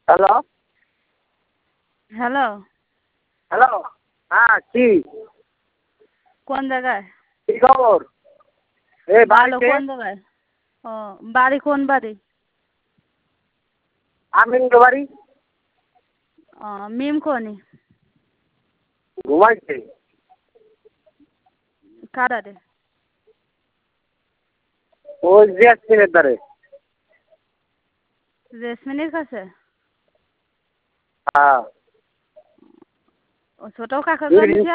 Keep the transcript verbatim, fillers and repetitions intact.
Hello hello hello হ্যাঁ কি কোন জায়গায়? কি খবর? এই ভালো। বাড়িতে। কোন জায়গায়? ও বাড়ি কোন বাড়ি? আমিনগো বাড়ি। ও মিম কোনি? ঘুমাইছে। কারারে? ওই জেসমিনের ধারে। জেসমিনের কাছে? হ্যাঁ। ও ছোট কাকার দুই কাছে দিন